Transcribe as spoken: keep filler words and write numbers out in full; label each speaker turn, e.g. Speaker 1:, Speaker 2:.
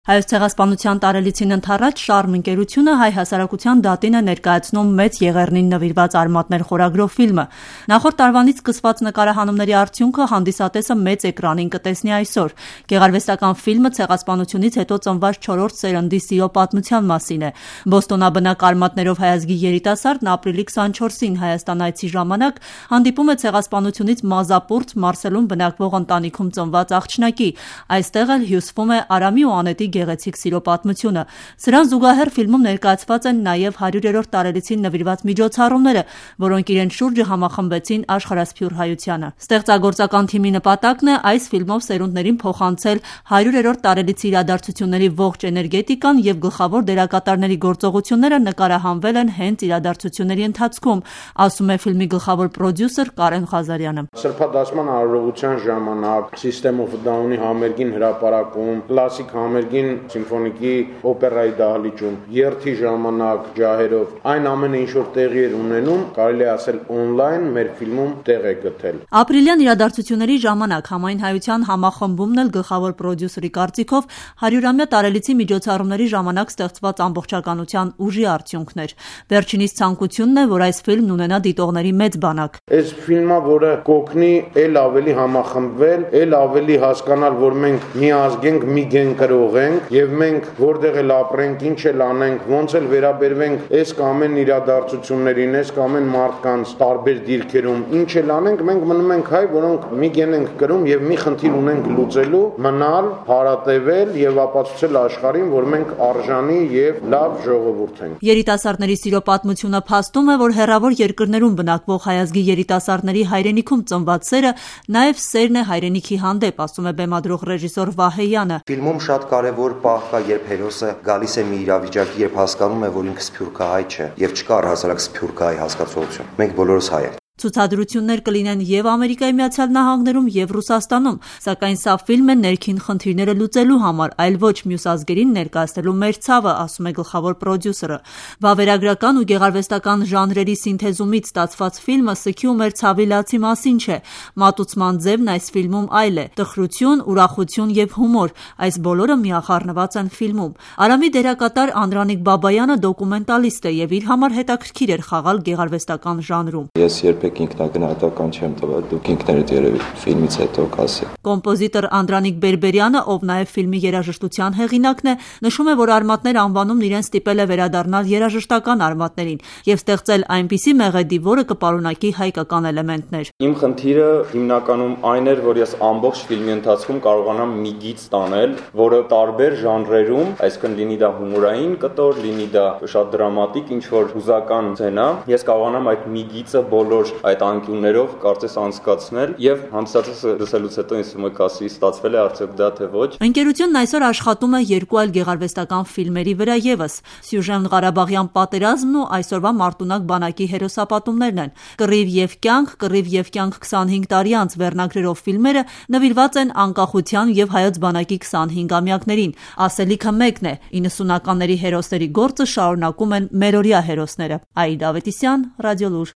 Speaker 1: Հայոց ցեղասպանության տարելիցին ընդառաջ Շարմ ընկերությունը հայ հասարակության դատին է ներկայացնում մեծ եղեռնին նվիրված արմատներ խորագրով ֆիլմը։ Նախորդ տարվանից սկսված նկարահանումների արդյունքը հանդիսատեսը մեծ էկրանին կտեսնի այսօր։ Գեղարվեստական ֆիլմը ցեղասպանությունից հետո ծնված չորրորդ սերնդի սիրո պատմության մասին է։ Բոստոնաբնակ արմատներով հայազգի երիտասարդն ապրիլի քսանչորսին Հայաստան այցի ժամանակ հանդիպում է ցեղասպանությունից մազապուրդ Մարսելում բնակվող ընտանիքում ծնված աղջնակի։ Այստեղ էլ հյուսվում է Արամի ու Անետի գեղեցիկ սիրո պատմությունը։ Սրան զուգահեռ ֆիլմում ներկայացված են նաև հարյուրերորդ տարելիցին նվիրված միջոցառումները, որոնք իրենց շուրջը համախմբեցին աշխարհասփյուռ հայությանը։ Ստեղծագործական թիմի նպատակն է այս ֆիլմով սերունդներին փոխանցել հարյուրերորդ տարելիցի իրադարձությունների ողջ էներգետիկան եւ գլխավոր դերակատարների գործողությունները նկարահանվել են հենց իրադարձությունների ընթացքում, ասում է ֆիլմի գլխավոր պրոդյուսեր Կարեն Ղազարյանը։
Speaker 2: Սրբադասման արարողության ժամանակ System of a Down-ի համերգին հրապարակում, կլասիկ համերգին Սիմֆոնիկի օպերայի դահլիճում, երթի ժամանակ ջահերով, այն ամենը ինչ որ տեղի էր ունենում, կարելի է ասել on-line մեր ֆիլմում տեղ է գտել։
Speaker 1: Ապրիլյան իրադարձությունների ժամանակ համայն հայության համախմբումն էլ գլխավոր պրոդյուսերի կարծիքով հարյուրամյա տարելիցի միջոցառումների ժամանակ ստեղծված ամբողջականության ուժի արդյունքն էր։ Վերջինիս ցանկությունն է, որ այս ֆիլմն ունենա դիտողների մեծ բանակ։
Speaker 2: Այս ֆիլմը, որը կօգնի էլ ավելի համախմբվել, էլ ավելի հասկանալ, որ մենք մի ազգ ենք, մի գեն կրող ենք եւ մենք որտեղ էլ ապրենք, ինչ էլ անենք, ոնց էլ վերաբերվենք այս կամ այն իրադարձություններին, այս կամ այն մարդկանց տարբեր դիրքերում, ինչ էլ անենք, մենք մնում ենք հայ, որոնք մի գեն ենք կրում եւ մի խնդիր ունենք լուծելու, մնալ, հարատևել եւ ապացուցել աշխարհին, որ մենք արժանի եւ լավ ժողովուրդ ենք։
Speaker 1: Երիտասարդների սիրո պատմությունը փաստում է, որ հեռավոր երկրներում բնակվող հայազգի երիտասարդների հայրենիքում ծնված սերը նաեւ սերն է հայրենիքի հանդեպ, ասում է բեմադրող ռեժիսոր Վահեյանը։
Speaker 3: Ֆիլմում շատ կարևոր պահ կա, երբ հերոսը գալիս է մի իրավիճակի, երբ հասկանում է, որ ինքը սփյուռքահայ չէ եւ չկա առհասարակ սփյուռքահայ հասկացություն։ Մենք բոլորս հայ ենք։
Speaker 1: Ցուցադրություններ կլինեն եւ Ամերիկայի Միացյալ Նահանգներում եւ Ռուսաստանում, սակայն սա ֆիլմ է ներքին խնդիրները լուծելու համար, այլ ոչ մյուս ազգերին ներկայացնելու մեր ցավը, ասում է գլխավոր պրոդյուսերը։ Վավերագրական ու գեղարվեստական ժանրերի սինթեզումից ստացված ֆիլմը սգի ու մեր ցավի լացի մասին չէ։ Մատուցման ձևն այս ֆիլմում այլ է՝ տխրություն, ուրախություն եւ հումոր։ Այս բոլորը միախառնված են ֆիլմում։ Արամի դերակատար Անդրանիկ Բաբայանը դոկումենտալիստ է եւ իր համար հետաքրքիր էր խաղալ գեղարվեստական ժանրում։
Speaker 4: Ես երբեք ինքնագնահատական չեմ տվել, դուք ինքներդ երևի ֆիլմից հետո կասեք։
Speaker 1: Կոմպոզիտոր Անդրանիկ Բերբերյանը, ով նաև ֆիլմի երաժշտության հեղինակն է, նշում է, որ արմատներ անվանումն իրեն ստիպել է վերադառնալ երաժշտական արմատներին եւ ստեղծել այնպիսի մեղեդի, որը կպարունակի հայկական էլեմենտներ։
Speaker 5: Իմ խնդիրը հիմնականում այն էր, որ ես ամբողջ ֆիլմի ընթացքում կարողանամ մի գիծ տանել, որը տարբեր ժանրերում, այսինքն լինի դա հումորային կտոր, լինի դա շատ դրամատիկ, ինչ որ հուզական սցենա, ես կարողանամ այդ մի գիծը բոլոր այդ անկյուններով կարծես անցկացնել եւ հանդիսատեսը լսելուց հետո ինձ թվում է կասի ստացվել է արդյոք դա թե ոչ։
Speaker 1: Ընկերությունն այսօր աշխատում է երկու այլ գեղարվեստական ֆիլմերի վրա եւս։ Սյուժեն Ղարաբաղյան պատերազմն ու այսօրվա Մարտունակ բանակի հերոսապատումներն են։ Կռիվ եւ կյանք, կռիվ եւ կյանք քսանհինգ տարի անց վերնագրերով ֆիլմերը նվիրված են անկախության եւ հայոց բանակի քսանհինգամյակներին։ Ասելիքը մեկն է՝ իննսունականների հերոսների գործը շարունակում են մերօրյա հերոսները։ Աիդա Ավետիսյան, Ռադիոլուր։